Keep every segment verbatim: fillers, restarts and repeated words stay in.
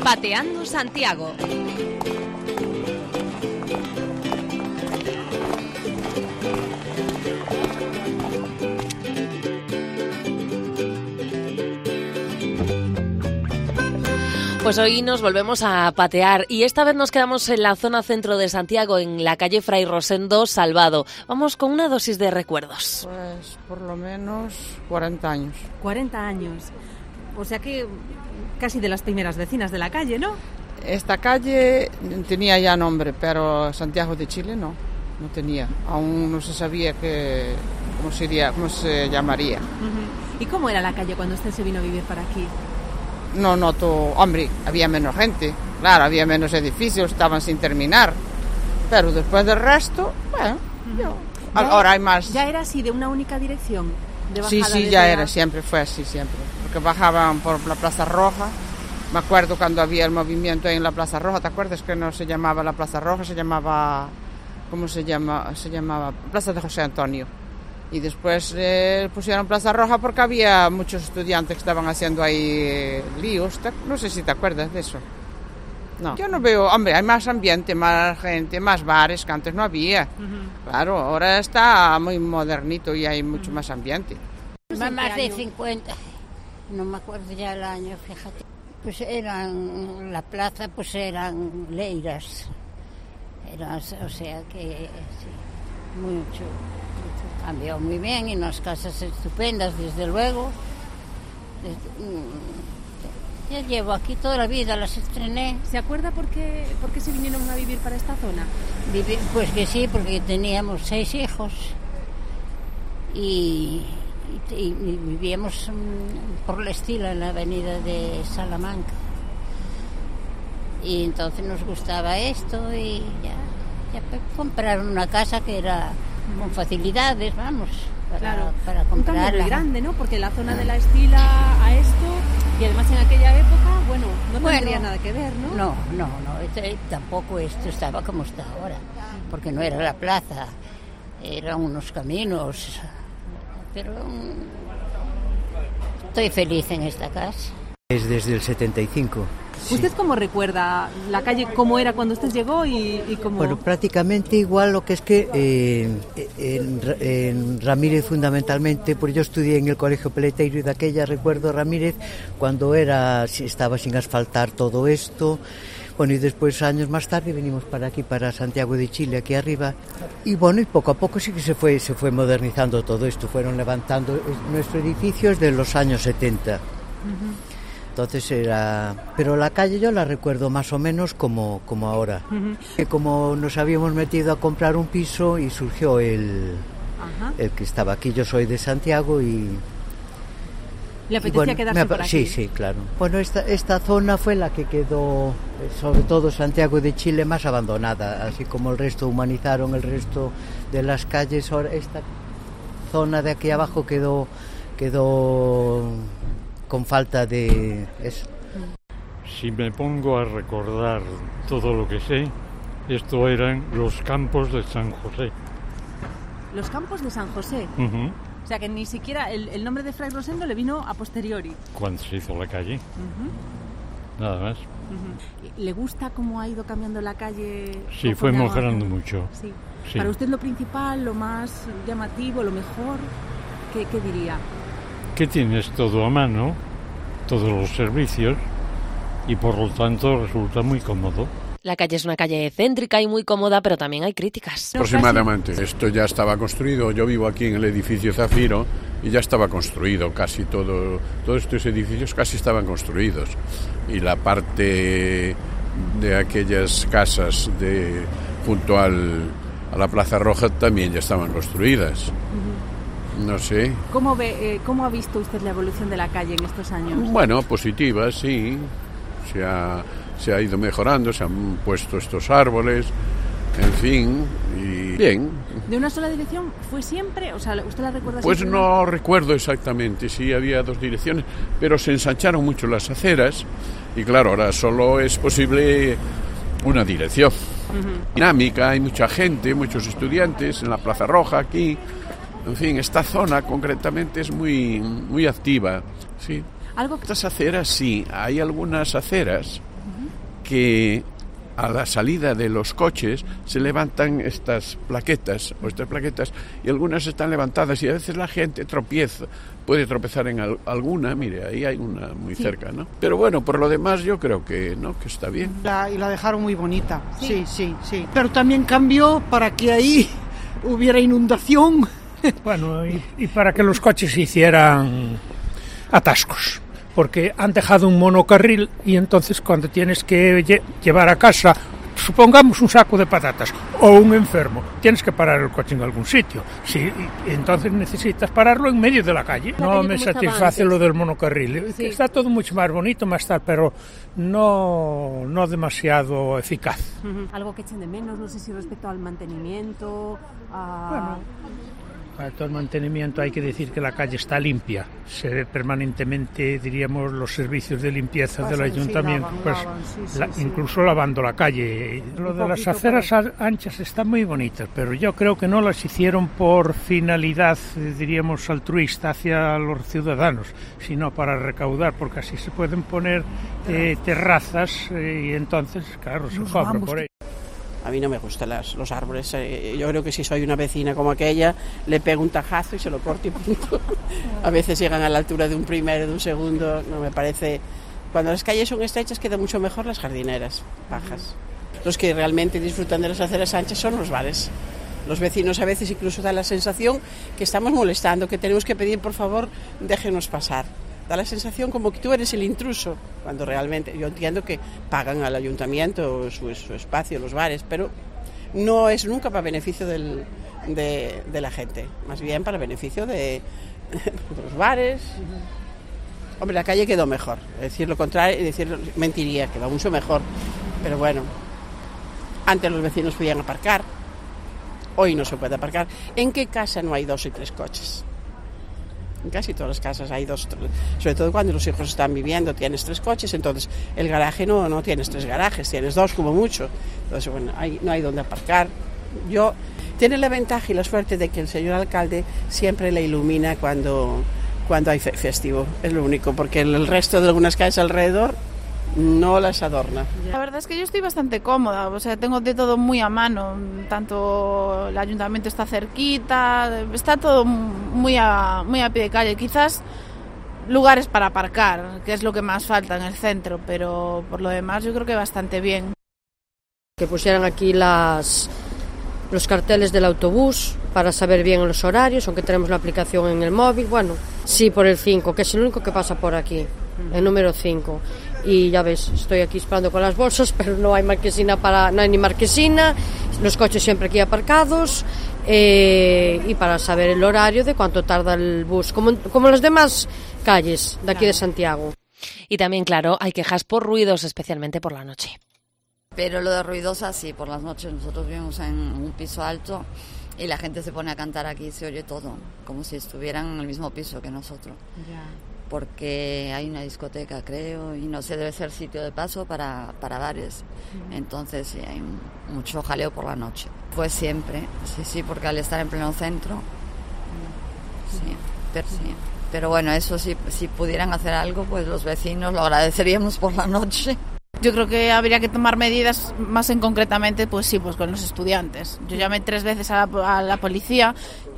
Pateando Santiago. Pues hoy nos volvemos a patear y esta vez nos quedamos en la zona centro de Santiago, en la calle Fray Rosendo Salvado. Vamos con una dosis de recuerdos. Pues por lo menos cuarenta años. cuarenta años. O sea que casi de las primeras vecinas de la calle, ¿no? Esta calle tenía ya nombre, pero Santiago de Chile no, no tenía. Aún no se sabía que, cómo, sería, cómo se llamaría. Uh-huh. ¿Y cómo era la calle cuando usted se vino a vivir para aquí? No noto, hombre, había menos gente, claro, había menos edificios, estaban sin terminar, pero después del resto, bueno, uh-huh. yo, ahora hay más. ¿Ya era así, de una única dirección? De sí, sí, ya era, siempre fue así, siempre, porque bajaban por la Plaza Roja. Me acuerdo cuando había el movimiento ahí en la Plaza Roja, ¿te acuerdas que no se llamaba la Plaza Roja, se llamaba, ¿cómo se llama? Se llamaba Plaza de José Antonio. Y después eh, pusieron Plaza Roja porque había muchos estudiantes que estaban haciendo ahí eh, líos. No sé si te acuerdas de eso. No. Yo no veo, hombre, hay más ambiente, más gente, más bares que antes no había. Uh-huh. Claro, ahora está muy modernito y hay mucho uh-huh. más ambiente. Más de cincuenta, no me acuerdo ya el año, fíjate. Pues eran, la plaza pues eran leiras. Eran, o sea que sí, mucho. Cambió muy bien y unas casas estupendas, desde luego. Ya llevo aquí toda la vida, las estrené. ¿Se acuerda por qué, por qué se vinieron a vivir para esta zona? Vivi, pues que sí, porque teníamos seis hijos y, y, y vivíamos por la Estila, en la avenida de Salamanca. Y entonces nos gustaba esto y ya, ya compraron una casa que era con facilidades, vamos, para, claro, para comprarla. Un cambio muy grande, ¿no? Porque la zona de la Estila a esto, y además en aquella época, bueno, no bueno, tendría nada que ver, ¿no? No, no, no, este, tampoco esto estaba como está ahora, porque no era la plaza, eran unos caminos, pero um, estoy feliz en esta casa. Es desde el setenta y cinco. Sí. ¿Usted cómo recuerda la calle, cómo era cuando usted llegó y, y cómo...? Bueno, prácticamente igual, lo que es que eh, en, en Ramírez fundamentalmente, porque yo estudié en el Colegio Peleteiro y de aquella recuerdo Ramírez cuando era estaba sin asfaltar todo esto. Bueno, y después, años más tarde, venimos para aquí, para Santiago de Chile, aquí arriba. Y bueno, y poco a poco sí que se fue, se fue modernizando todo esto. Fueron levantando nuestro edificio desde los años setenta. Uh-huh. Entonces era... Pero la calle yo la recuerdo más o menos como, como ahora. Uh-huh. Que como nos habíamos metido a comprar un piso y surgió el, uh-huh. el que estaba aquí. Yo soy de Santiago y... ¿Le apetecía bueno, quedarse me, por aquí? Sí, sí, claro. Bueno, esta, esta zona fue la que quedó, sobre todo Santiago de Chile, más abandonada. Así como el resto humanizaron el resto de las calles. Ahora esta zona de aquí abajo quedó... quedó con falta de eso. Si me pongo a recordar todo lo que sé, esto eran los campos de San José. ¿Los campos de San José? Uh-huh. O sea que ni siquiera el, el nombre de Fray Rosendo le vino a posteriori. Cuando se hizo la calle. Uh-huh. Nada más. Uh-huh. ¿Le gusta cómo ha ido cambiando la calle? Sí, fue mejorando mucho. Sí. Sí. Para usted lo principal, lo más llamativo, lo mejor, ¿qué, qué diría? Que tienes todo a mano, todos los servicios, y por lo tanto resulta muy cómodo. La calle es una calle céntrica y muy cómoda, pero también hay críticas. Aproximadamente. Esto ya estaba construido. Yo vivo aquí en el edificio Zafiro y ya estaba construido. Casi todo, todos estos edificios casi estaban construidos. Y la parte de aquellas casas de junto al, a la Plaza Roja también ya estaban construidas. Uh-huh. No sé. ¿Cómo ve, eh, cómo ha visto usted la evolución de la calle en estos años? Bueno, positiva, sí. Se ha, se ha ido mejorando, se han puesto estos árboles, en fin, y bien. ¿De una sola dirección fue siempre? O sea, ¿usted la recuerda Pues siempre? No recuerdo exactamente, sí había dos direcciones, pero se ensancharon mucho las aceras y claro, ahora solo es posible una dirección. Uh-huh. Dinámica, hay mucha gente, muchos estudiantes en la Plaza Roja aquí. En fin, esta zona concretamente es muy, muy activa, sí. ¿Algo que... Estas aceras, sí, hay algunas aceras, uh-huh. que a la salida de los coches se levantan estas plaquetas o estas plaquetas y algunas están levantadas y a veces la gente tropieza, puede tropezar en al, alguna, mire, ahí hay una muy sí. cerca, ¿no? Pero bueno, por lo demás yo creo que no, que está bien. La, y la dejaron muy bonita, sí, sí, sí, sí. Pero también cambió para que ahí hubiera inundación. Bueno, y, y para que los coches hicieran atascos. Porque han dejado un monocarril y entonces cuando tienes que lle- llevar a casa, supongamos un saco de patatas o un enfermo, tienes que parar el coche en algún sitio. Sí, entonces necesitas pararlo en medio de la calle. La no calle me satisface lo del monocarril. Sí. Está todo mucho más bonito, más tal, pero no, no demasiado eficaz. Uh-huh. Algo que echen de menos, no sé si respecto al mantenimiento. A... Bueno, para todo el mantenimiento hay que decir que la calle está limpia. Se ve permanentemente, diríamos, los servicios de limpieza Pasan, del ayuntamiento, sí, lavan, pues lavan, sí, sí, la, sí. incluso lavando la calle. Lo de las aceras para... anchas están muy bonitas, pero yo creo que no las hicieron por finalidad, diríamos, altruista hacia los ciudadanos, sino para recaudar, porque así se pueden poner eh, terrazas eh, y entonces, claro, se cobra por ello. A mí no me gustan las, los árboles. Yo creo que si soy una vecina como aquella, le pego un tajazo y se lo corto y punto. A veces llegan a la altura de un primero, de un segundo. No me parece. Cuando las calles son estrechas, quedan mucho mejor las jardineras bajas. Los que realmente disfrutan de las aceras anchas son los bares. Los vecinos a veces incluso dan la sensación que estamos molestando, que tenemos que pedir, por favor, déjenos pasar. Da la sensación como que tú eres el intruso, cuando realmente yo entiendo que pagan al ayuntamiento su, su espacio, los bares, pero no es nunca para beneficio del, de, de la gente, más bien para beneficio de, de los bares. Hombre, la calle quedó mejor, decir lo contrario y decir mentiría, quedó mucho mejor, pero bueno, antes los vecinos podían aparcar, hoy no se puede aparcar. ¿En qué casa no hay dos y tres coches? En casi todas las casas hay dos, sobre todo cuando los hijos están viviendo, tienes tres coches, entonces el garaje no, no tienes tres garajes, tienes dos como mucho, entonces bueno, hay, no hay donde aparcar. Yo, tiene la ventaja y la suerte de que el señor alcalde siempre le ilumina cuando, cuando hay fe- festivo, es lo único, porque el, el resto de algunas calles alrededor no las adorna. La verdad es que yo estoy bastante cómoda, o sea, tengo de todo muy a mano, tanto el ayuntamiento está cerquita, está todo muy a, muy a pie de calle, quizás lugares para aparcar, que es lo que más falta en el centro, pero por lo demás yo creo que bastante bien. Que pusieran aquí las los carteles del autobús para saber bien los horarios, aunque tenemos la aplicación en el móvil, bueno, sí por el cinco, que es el único que pasa por aquí, el número cinco. Y ya ves, estoy aquí esperando con las bolsas, pero no hay marquesina para, no hay ni marquesina, los coches siempre aquí aparcados, eh, y para saber el horario de cuánto tarda el bus, como, como en las demás calles de aquí de Santiago. Y también, claro, hay quejas por ruidos, especialmente por la noche. Pero lo de ruidosa, sí, por las noches nosotros vivimos en un piso alto y la gente se pone a cantar aquí, se oye todo, como si estuvieran en el mismo piso que nosotros. Ya. Porque hay una discoteca, creo, y no sé, debe ser sitio de paso para, para bares. Uh-huh. Entonces sí, hay mucho jaleo por la noche. Pues siempre, sí, sí, porque al estar en pleno centro, uh-huh. sí, pero, sí. Pero bueno, eso sí, si pudieran hacer algo, pues los vecinos lo agradeceríamos por la noche. Yo creo que habría que tomar medidas más en concretamente, pues sí, pues con los estudiantes. Yo llamé tres veces a la, a la policía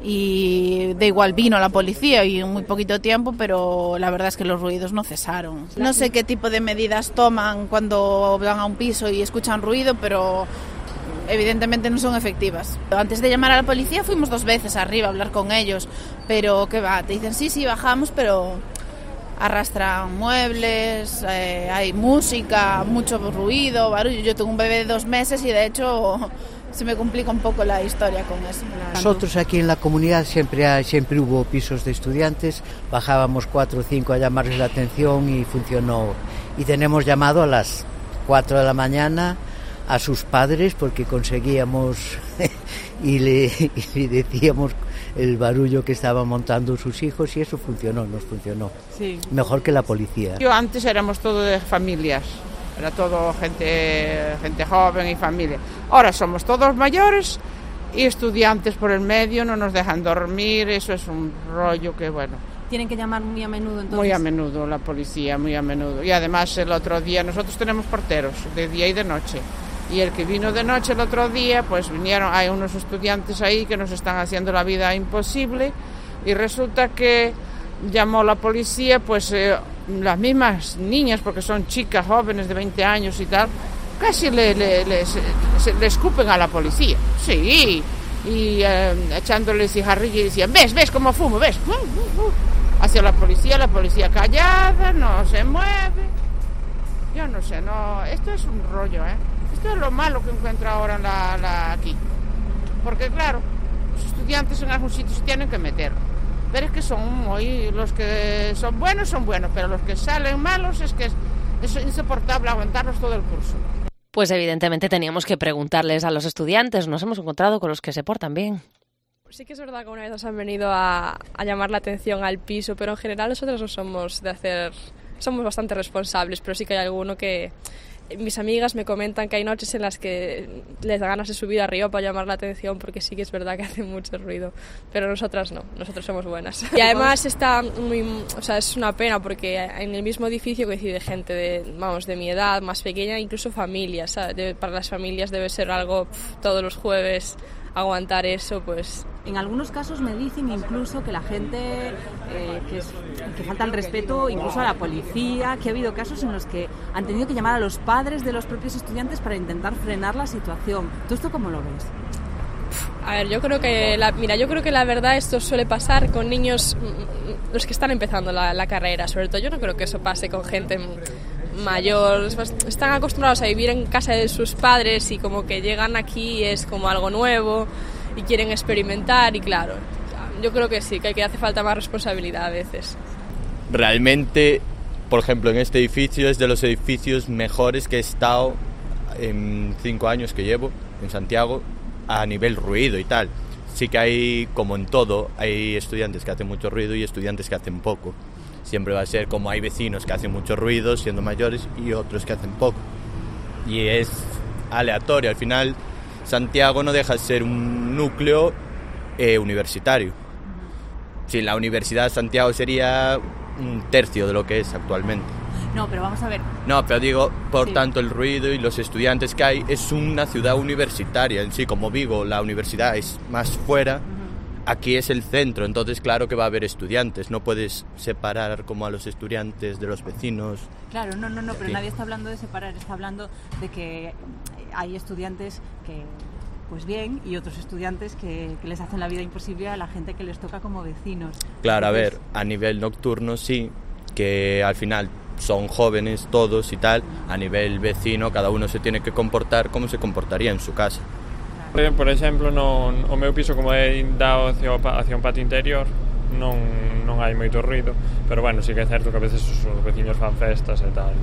y de igual vino la policía y en muy poquito tiempo, pero la verdad es que los ruidos no cesaron. No sé qué tipo de medidas toman cuando van a un piso y escuchan ruido, pero evidentemente no son efectivas. Antes de llamar a la policía fuimos dos veces arriba a hablar con ellos, pero ¿qué va? Te dicen sí, sí, bajamos, pero arrastran muebles, eh, hay música, mucho ruido, barullo. Yo tengo un bebé de dos meses y de hecho se me complica un poco la historia con eso. Nosotros aquí en la comunidad siempre hay, siempre hubo pisos de estudiantes, bajábamos cuatro o cinco a llamarles la atención y funcionó. Y tenemos llamado a las cuatro de la mañana a sus padres porque conseguíamos y, le, y le decíamos el barullo que estaban montando sus hijos y eso funcionó, nos funcionó. Sí. Mejor que la policía. Yo antes éramos todo de familias, era todo gente, gente joven y familia. Ahora somos todos mayores y estudiantes por el medio, no nos dejan dormir, eso es un rollo que bueno, ¿Tienen que llamar muy a menudo entonces? Muy a menudo la policía, muy a menudo. Y además el otro día, nosotros tenemos porteros de día y de noche. Y el que vino de noche el otro día, pues vinieron, hay unos estudiantes ahí que nos están haciendo la vida imposible. Y resulta que llamó la policía, pues eh, las mismas niñas, porque son chicas jóvenes de veinte años y tal, casi le, le, le, se, se, le escupen a la policía. Sí, y eh, echándole cigarrillo y decían, ves, ves cómo fumo, ves. Hacia la policía, la policía callada, no se mueve. Yo no sé, no, esto es un rollo, ¿eh? Esto es lo malo que encuentro ahora en la, la, aquí. Porque claro, los estudiantes en algún sitio se tienen que meter. Pero es que son muy, los que son buenos son buenos, pero los que salen malos es que es, es insoportable aguantarlos todo el curso. Pues evidentemente teníamos que preguntarles a los estudiantes, nos hemos encontrado con los que se portan bien. Sí que es verdad que una vez nos han venido a, a llamar la atención al piso, pero en general nosotros no somos de hacer, somos bastante responsables, pero sí que hay alguno que... Mis amigas me comentan que hay noches en las que les da ganas de subir arriba para llamar la atención, porque sí que es verdad que hace mucho ruido, pero nosotras no, nosotros somos buenas. Y además está muy, o sea, es una pena porque en el mismo edificio coincide gente de, vamos, de mi edad, más pequeña, incluso familias, ¿sabes? De, para las familias debe ser algo pff, todos los jueves aguantar eso, pues... En algunos casos me dicen incluso que la gente, eh, que, es, que falta el respeto incluso a la policía, que ha habido casos en los que han tenido que llamar a los padres de los propios estudiantes para intentar frenar la situación. ¿Tú esto cómo lo ves? A ver, yo creo que la, mira, yo creo que la verdad esto suele pasar con niños, los que están empezando la, la carrera, sobre todo. Yo no creo que eso pase con gente mayor, están acostumbrados a vivir en casa de sus padres y como que llegan aquí es como algo nuevo y quieren experimentar y claro, yo creo que sí, que, que hace falta más responsabilidad a veces. Realmente, por ejemplo, en este edificio es de los edificios mejores que he estado en cinco años que llevo en Santiago a nivel ruido y tal. Sí que hay, como en todo, hay estudiantes que hacen mucho ruido y estudiantes que hacen poco. Siempre va a ser como hay vecinos que hacen mucho ruido siendo mayores y otros que hacen poco. Y es aleatorio. Al final, Santiago no deja de ser un núcleo eh, universitario. Si la Universidad de Santiago sería un tercio de lo que es actualmente. No, pero vamos a ver. No, pero digo, por sí. tanto el ruido y los estudiantes que hay, es una ciudad universitaria en sí. Como Vigo, la universidad es más fuera. Uh-huh. Aquí es el centro, entonces claro que va a haber estudiantes, no puedes separar como a los estudiantes de los vecinos. Claro, no, no, no, pero nadie está hablando de separar, está hablando de que hay estudiantes que, pues bien, y otros estudiantes que, que les hacen la vida imposible a la gente que les toca como vecinos. Claro, entonces, a ver, a nivel nocturno sí, que al final son jóvenes todos y tal, a nivel vecino cada uno se tiene que comportar como se comportaría en su casa. Por exemplo, no, o meu piso como é dado hacia, hacia un patio interior non, non hai moito ruido, pero bueno, sí que é certo que a veces os, os veciños fan festas e tal.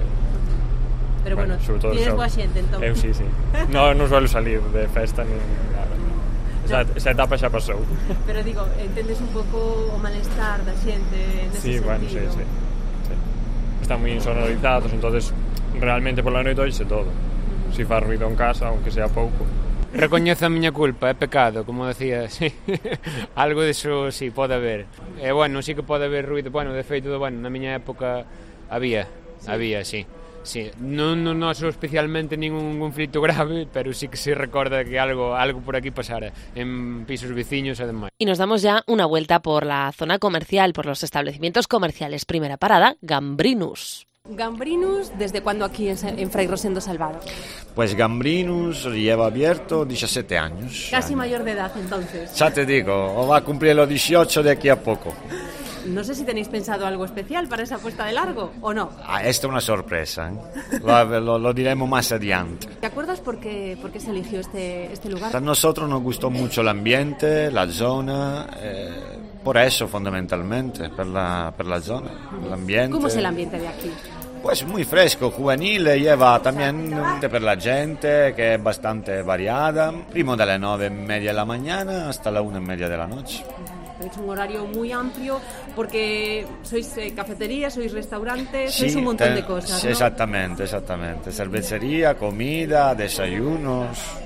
Pero bueno, bueno tienes boa xente entón. Eu sí, sí. No, non suelo salir de festa ni nada. Esa, esa etapa xa pasou. Pero digo, entendes un pouco o malestar da xente nese sí, sentido? Bueno, sí, sí, sí. Están moi insonorizados, entonces realmente pola noite oíse todo. Uh-huh. Si fa ruido en casa, aunque sea pouco. Recoñezo a miña culpa, é pecado, como decía, sí. Algo diso, sí, pode haber. E, bueno, sí que pode haber ruido, bueno, de feito, bueno, na miña época había, sí. había, sí. Sí, non, non noso especialmente ningún conflito grave, pero sí que se recorda que algo algo por aquí pasara en pisos veciños e demais. Y nos damos ya una vuelta por la zona comercial, por los establecimientos comerciales. Primera parada, Gambrinus. Gambrinus, ¿desde cuándo aquí en, en Fray Rosendo Salvado? Pues Gambrinus lleva abierto diecisiete años. Casi mayor de edad, entonces. Ya te digo, o va a cumplir los dieciocho de aquí a poco. No sé si tenéis pensado algo especial para esa puesta de largo, ¿o no? Ah, esta es una sorpresa, ¿eh? lo, lo, lo diremos más adelante. ¿Te acuerdas por qué, por qué se eligió este, este lugar? A nosotros nos gustó mucho el ambiente, la zona, eh, por eso fundamentalmente, por la, por la zona, el ambiente. ¿Cómo es el ambiente de aquí? Pues muy fresco, juvenil, lleva también per la gente, que es bastante variada. Primo de las nueve y media de la mañana hasta la una y media de la noche. Es un horario muy amplio porque sois eh, cafetería, sois restaurante, sí, sois un montón te, de cosas, sí, ¿no? Exactamente, exactamente. Cervecería, comida, desayunos,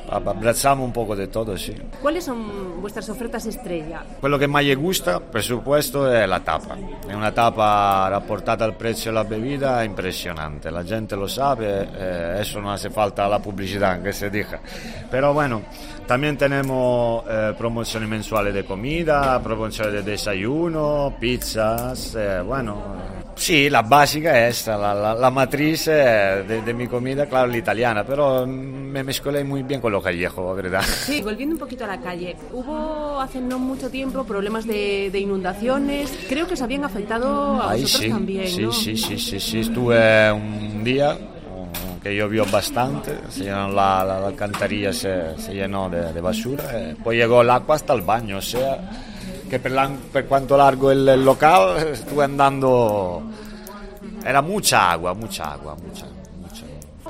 abbracciamo un poco de todo, sì. ¿Cuáles son vuestras ofertas estrella? Quello che mai gusta, per supuesto, è la tapa. È una tapa rapportata al prezzo della bebida impressionante. La gente lo sabe, eh, eso no hace falta la publicidad, aunque se diga. Pero bueno, también tenemos eh, promociones mensuales de comida, promociones de desayuno, pizzas, eh, bueno... Sí, la básica es esta, la, la, la matriz de, de mi comida, claro, la italiana, pero me mezclé muy bien con lo callejo, ¿verdad? Sí, volviendo un poquito a la calle, hubo hace no mucho tiempo problemas de, de inundaciones, creo que os habían afectado a Ahí vosotros sí, también, sí, ¿no? sí, sí, sí, sí, estuve un día que llovió bastante, se llenó la, la, la alcantarilla se, se llenó de, de basura, y poi llegó el agua hasta el baño, o sea... que per, la, per quanto largo il, il locale estuve andando, era mucha agua, mucha agua, mucha, mucha.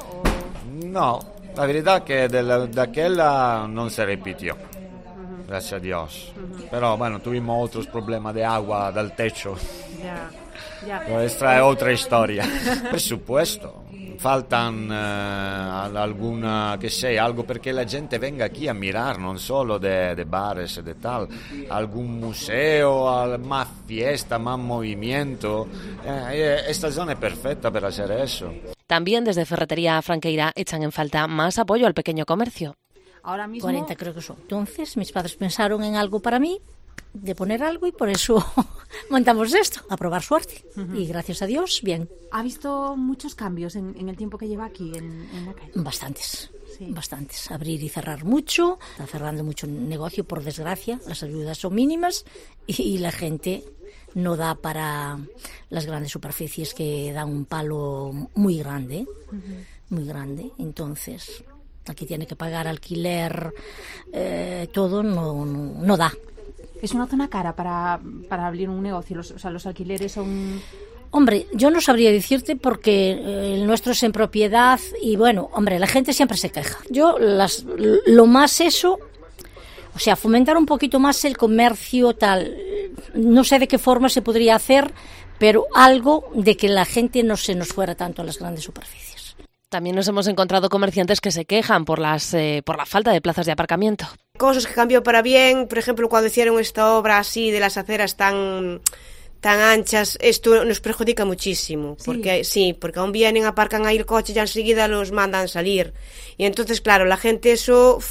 No, la verità è che de, de aquella non se repitió, gracias a Dios. Pero bueno, tuvimos otros problemas de agua del techo. Ya, ya. Pero esta es otra historia. Por supuesto. Faltan eh, alguna, che sei, algo perché la gente venga aquí a mirar, non solo de, de bares e de tal, algún museo, más fiesta, más movimiento. Eh, esta zona es perfecta para hacer eso. También desde Ferretería Franqueira echan en falta más apoyo al pequeño comercio. Ahora mismo... cuarenta creo que son. Entonces mis padres pensaron en algo para mí, de poner algo, y por eso montamos esto, a probar suerte. Uh-huh. Y gracias a Dios, bien. ¿Ha visto muchos cambios en, en el tiempo que lleva aquí en, en la calle? Bastantes, sí. bastantes. Abrir y cerrar mucho, está cerrando mucho negocio, por desgracia, las ayudas son mínimas y, y la gente no da para las grandes superficies que dan un palo muy grande, uh-huh. muy grande, entonces... Aquí tiene que pagar alquiler, eh, todo, no, no, no da. ¿Es una zona cara para, para abrir un negocio? Los, o sea, los alquileres son... Hombre, yo no sabría decirte porque eh, el nuestro es en propiedad y bueno, hombre, la gente siempre se queja. Yo las, lo más eso, o sea, fomentar un poquito más el comercio tal, no sé de qué forma se podría hacer, pero algo de que la gente no se nos fuera tanto a las grandes superficies. También nos hemos encontrado comerciantes que se quejan por las eh, por la falta de plazas de aparcamiento. Cosas que cambió para bien, por ejemplo, cuando hicieron esta obra así de las aceras tan tan anchas, esto nos perjudica muchísimo, sí. porque sí, porque aún vienen, aparcan ahí el coche y ya enseguida los mandan salir. Y entonces, claro, la gente eso,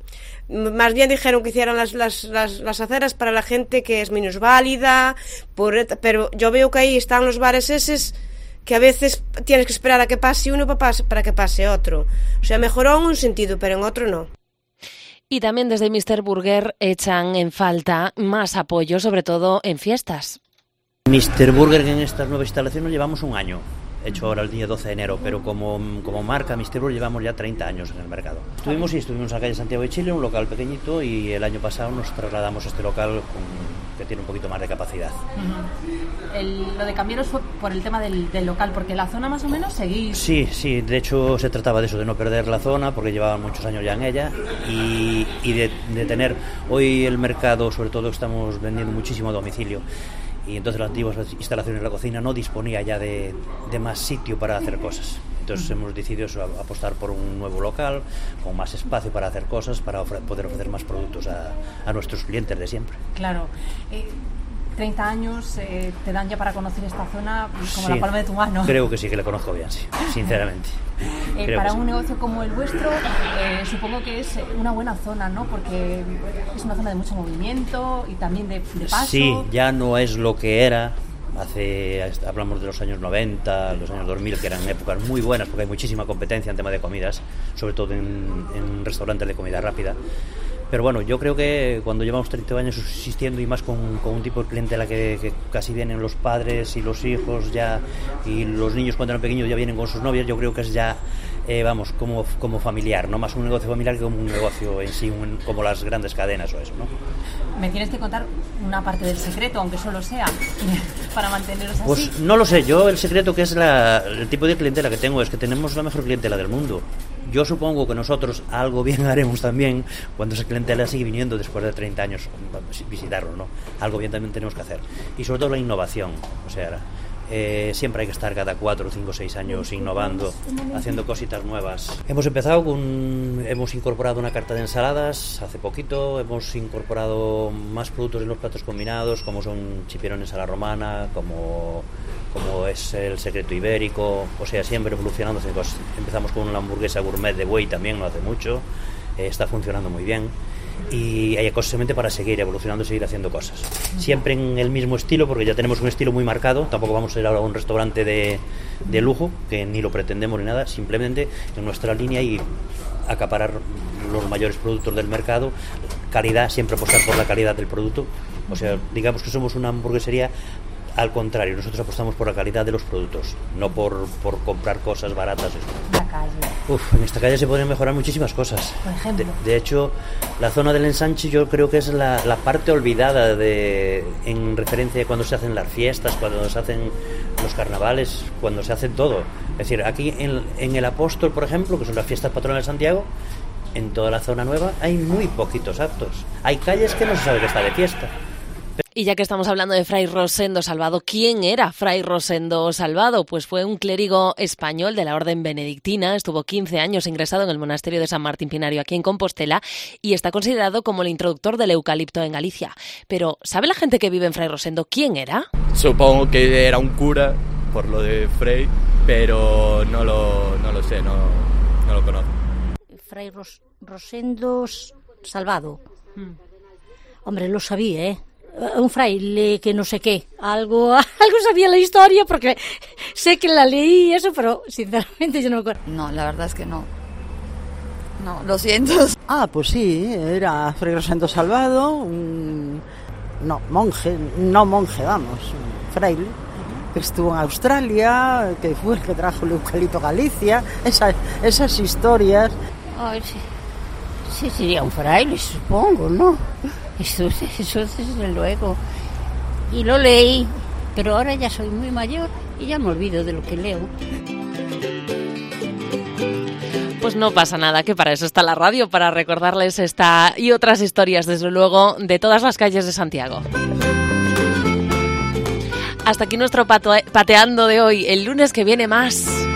más bien dijeron que hicieran las, las, las, las aceras para la gente que es minusválida, por, pero yo veo que ahí están los bares esos que a veces tienes que esperar a que pase uno para que pase otro. O sea, mejoró en un sentido, pero en otro no. Y también desde míster Burger echan en falta más apoyo, sobre todo en fiestas. míster Burger en estas nuevas instalaciones llevamos un año, hecho ahora el día doce de enero, pero como, como marca míster Burger llevamos ya treinta años en el mercado. Estuvimos y estuvimos en la calle Santiago de Chile, un local pequeñito, y el año pasado nos trasladamos a este local con, que tiene un poquito más de capacidad. Uh-huh. El, lo de cambiaros fue por el tema del, del local, porque la zona más o menos seguís. Sí, sí, de hecho se trataba de eso, de no perder la zona, porque llevaban muchos años ya en ella, y, y de, de tener, hoy el mercado, sobre todo estamos vendiendo muchísimo a domicilio, y entonces las antiguas instalaciones de la cocina no disponía ya de, de más sitio para hacer cosas. Entonces hemos decidido eso, apostar por un nuevo local, con más espacio para hacer cosas, para ofre- poder ofrecer más productos a, a nuestros clientes de siempre. Claro. Eh, treinta años eh, te dan ya para conocer esta zona como sí, la palma de tu mano. Creo que sí que la conozco bien, sí, sinceramente. Eh, para un sí. negocio como el vuestro, eh, supongo que es una buena zona, ¿no? Porque es una zona de mucho movimiento y también de, de paso. Sí, ya no es lo que era. Hace, hablamos de los años noventa, los años dos mil, que eran épocas muy buenas porque hay muchísima competencia en tema de comidas, sobre todo en, en restaurantes de comida rápida. Pero bueno, yo creo que cuando llevamos treinta años subsistiendo y más con, con un tipo de clientela que, que casi vienen los padres y los hijos ya, y los niños cuando eran pequeños ya vienen con sus novias, yo creo que es ya, eh, vamos, como, como familiar, no más un negocio familiar que como un negocio en sí, un, como las grandes cadenas o eso, ¿no? Me tienes que contar una parte del secreto, aunque solo sea, para manteneros así. Pues no lo sé, yo el secreto que es la, el tipo de clientela que tengo es que tenemos la mejor clientela del mundo. Yo supongo que nosotros algo bien haremos también cuando esa clientela sigue viniendo después de treinta años visitarlo, ¿no? Algo bien también tenemos que hacer. Y sobre todo la innovación, o sea, Eh, siempre hay que estar cada cuatro, cinco, seis años innovando, haciendo cositas nuevas. Hemos empezado con, hemos incorporado una carta de ensaladas hace poquito, hemos incorporado más productos en los platos combinados, como son chipirones a la romana, como, como es el secreto ibérico, o sea, siempre evolucionando. Empezamos con una hamburguesa gourmet de buey también no hace mucho, eh, está funcionando muy bien. Y hay cosas para seguir evolucionando y seguir haciendo cosas. Siempre en el mismo estilo, porque ya tenemos un estilo muy marcado. Tampoco vamos a ir ahora a un restaurante de, de lujo, que ni lo pretendemos ni nada. Simplemente en nuestra línea y acaparar los mayores productos del mercado. Calidad, siempre apostar por la calidad del producto. O sea, digamos que somos una hamburguesería al contrario. Nosotros apostamos por la calidad de los productos, no por, por comprar cosas baratas. La calle. Uf, en esta calle se podrían mejorar muchísimas cosas. Por ejemplo. De, de hecho, la zona del ensanche yo creo que es la, la parte olvidada de, en referencia a cuando se hacen las fiestas, cuando se hacen los carnavales, cuando se hace todo. Es decir, aquí en, en el Apóstol, por ejemplo, que son las fiestas patronales de Santiago, en toda la zona nueva hay muy poquitos actos. Hay calles que no se sabe que está de fiesta. Y ya que estamos hablando de Fray Rosendo Salvado, ¿quién era Fray Rosendo Salvado? Pues fue un clérigo español de la orden benedictina, estuvo quince años ingresado en el monasterio de San Martín Pinario aquí en Compostela y está considerado como el introductor del eucalipto en Galicia. Pero, ¿sabe la gente que vive en Fray Rosendo quién era? Supongo que era un cura, por lo de Fray, pero no lo, no lo sé, no, no lo conozco. Fray Ros- Rosendo Salvado. Hmm. Hombre, lo sabía, ¿eh? Un fraile que no sé qué, algo, algo sabía la historia porque sé que la leí y eso, pero sinceramente yo no me acuerdo. No, la verdad es que no. No, lo siento. Ah, pues sí, era Fray Rosendo Salvado, un... no, monje, no monje, vamos, un fraile, que estuvo en Australia, que fue el que trajo el eucalipto a Galicia, esas, esas historias. Ay, sí. Sí, sería un fraile, supongo, ¿no? Eso, eso desde luego. Y lo leí, pero ahora ya soy muy mayor y ya me olvido de lo que leo. Pues no pasa nada, que para eso está la radio, para recordarles esta y otras historias, desde luego, de todas las calles de Santiago. Hasta aquí nuestro pato- pateando de hoy. El lunes que viene más.